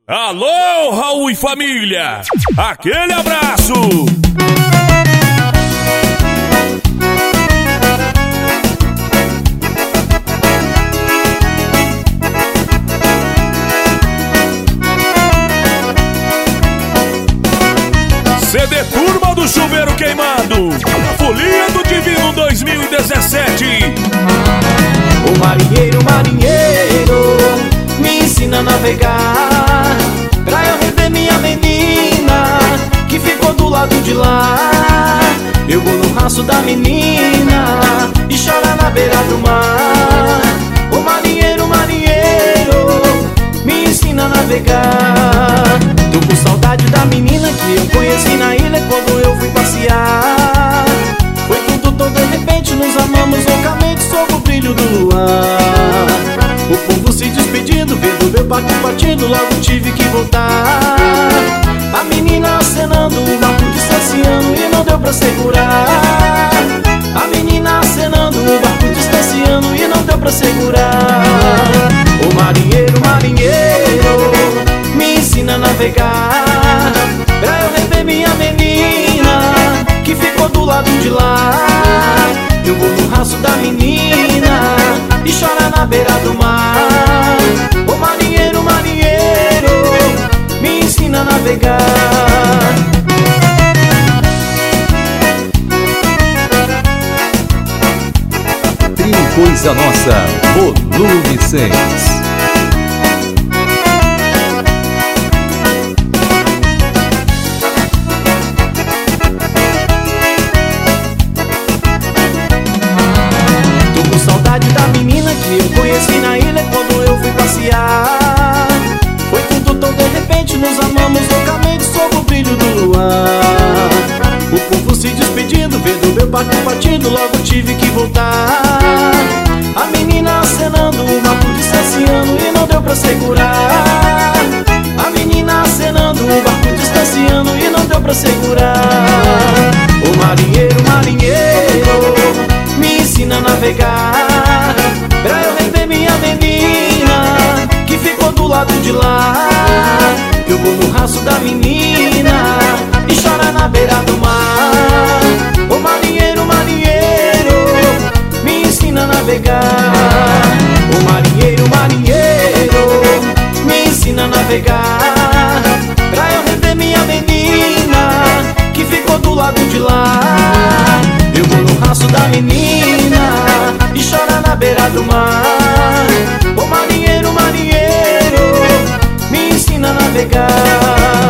Alô, Raul e família! Aquele abraço! CD Turma do Chuveiro Queimado, a Folia do Divino 2017. O marinheiro, marinheiro, me ensina a navegar, pra eu rever minha menina, que ficou do lado de lá. Eu vou no rastro da menina e chorar na beira do mar. O marinheiro, marinheiro, me ensina a navegar. Tô com saudade da menina que eu conheci na ilha quando eu fui passear. Foi tudo de repente, nos amamos loucamente sob o brilho do luar. O povo se despedindo, vendo meu barco partindo, logo tive que voltar. A menina acenando, o barco distanciando e não deu pra segurar. A menina acenando, o barco distanciando e não deu pra segurar. O marinheiro, marinheiro, me ensina a navegar, pra eu rever minha menina, que ficou do lado de lá. Eu vou no rastro da menina e chorar na beira do mar. O marinheiro, marinheiro, me ensina a navegar. Trio Coisa Nossa, volume 6. Saudade da menina que eu conheci na ilha quando eu fui passear. Foi tudo de repente, nos amamos loucamente sob o brilho do luar. O povo se despedindo, vendo meu barco partindo, logo tive que voltar. A menina acenando, o barco distanciando e não deu pra segurar. A menina acenando, o barco distanciando e não deu pra segurar. O marinheiro, marinheiro, me ensina a navegar, pra eu rever minha menina, que ficou do lado de lá. Eu vou no rastro da menina e chorar na beira do mar. O marinheiro, marinheiro, me ensina a navegar. O marinheiro, marinheiro, me ensina a navegar, pra eu rever minha menina, que ficou do lado de lá. Eu vou no rastro da menina e chorar na beira do mar. O marinheiro, marinheiro, me ensina a navegar.